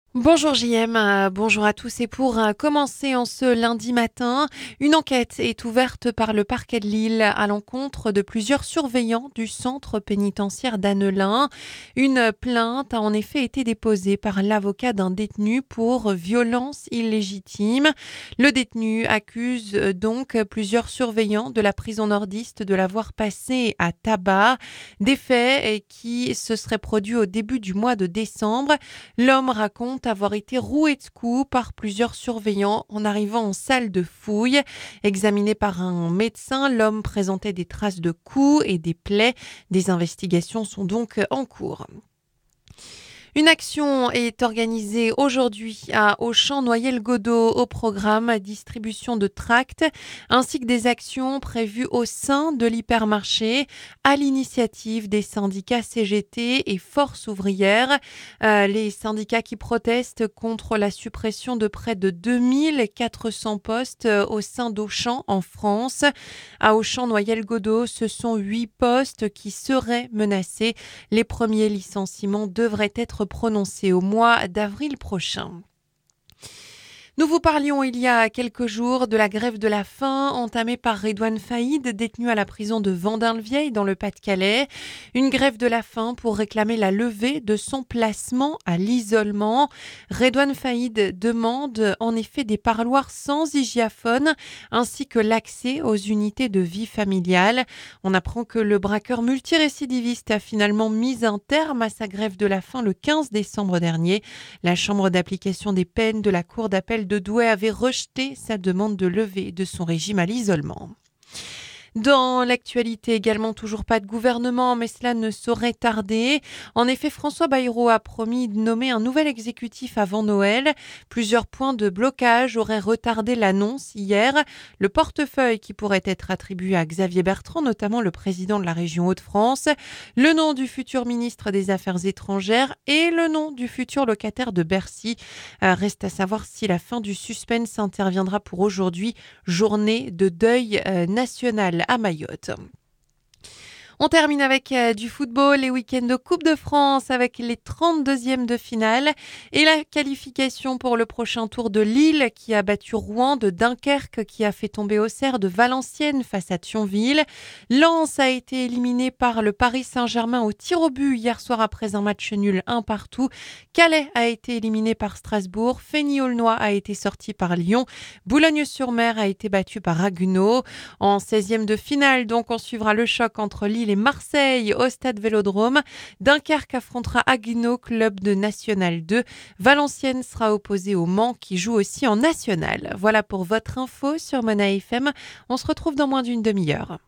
Bonjour JM, bonjour à tous et pour commencer en ce lundi matin, une enquête est ouverte par le parquet de Lille à l'encontre de plusieurs surveillants du centre pénitentiaire d'Annelin. Une plainte a en effet été déposée par l'avocat d'un détenu pour violence illégitime. Le détenu accuse donc plusieurs surveillants de la prison nordiste de l'avoir passé à tabac, des faits qui se seraient produits au début du mois de décembre. L'homme raconte avoir été roué de coups par plusieurs surveillants en arrivant en salle de fouille. Examiné par un médecin, l'homme présentait des traces de coups et des plaies. Des investigations sont donc en cours. Une action est organisée aujourd'hui à Auchan-Noyelles-Godault au programme distribution de tracts ainsi que des actions prévues au sein de l'hypermarché à l'initiative des syndicats CGT et Force ouvrière. Les syndicats qui protestent contre la suppression de près de 2400 postes au sein d'Auchan en France. À Auchan-Noyelles-Godault, ce sont 8 postes qui seraient menacés. Les premiers licenciements devraient être prononcés au mois d'avril prochain. Nous vous parlions il y a quelques jours de la grève de la faim entamée par Redouane Faïd, détenu à la prison de Vendin-le-Vieil dans le Pas-de-Calais. Une grève de la faim pour réclamer la levée de son placement à l'isolement. Redouane Faïd demande en effet des parloirs sans hygiaphone ainsi que l'accès aux unités de vie familiale. On apprend que le braqueur multirécidiviste a finalement mis un terme à sa grève de la faim le 15 décembre dernier. La chambre d'application des peines de la cour d'appel de Douai avait rejeté sa demande de levée de son régime à l'isolement. Dans l'actualité également, toujours pas de gouvernement, mais cela ne saurait tarder. En effet, François Bayrou a promis de nommer un nouvel exécutif avant Noël. Plusieurs points de blocage auraient retardé l'annonce hier. Le portefeuille qui pourrait être attribué à Xavier Bertrand, notamment le président de la région Hauts-de-France, le nom du futur ministre des Affaires étrangères et le nom du futur locataire de Bercy. Reste à savoir si la fin du suspense interviendra pour aujourd'hui, journée de deuil national à Mayotte. On termine avec du football, les week-ends de Coupe de France avec les 32e de finale et la qualification pour le prochain tour de Lille qui a battu Rouen, de Dunkerque qui a fait tomber Auxerre, de Valenciennes face à Thionville. Lens a été éliminé par le Paris Saint-Germain au tir au but hier soir après un match nul 1 partout. Calais a été éliminé par Strasbourg, Fény-Aulnois a été sorti par Lyon, Boulogne-sur-Mer a été battu par Haguenau. En 16e de finale, donc, on suivra le choc entre Lille et Marseille au stade Vélodrome. Dunkerque affrontera Haguenau, club de National 2. Valenciennes sera opposée au Mans qui joue aussi en National. Voilà pour votre info sur Mona FM. On se retrouve dans moins d'une demi-heure.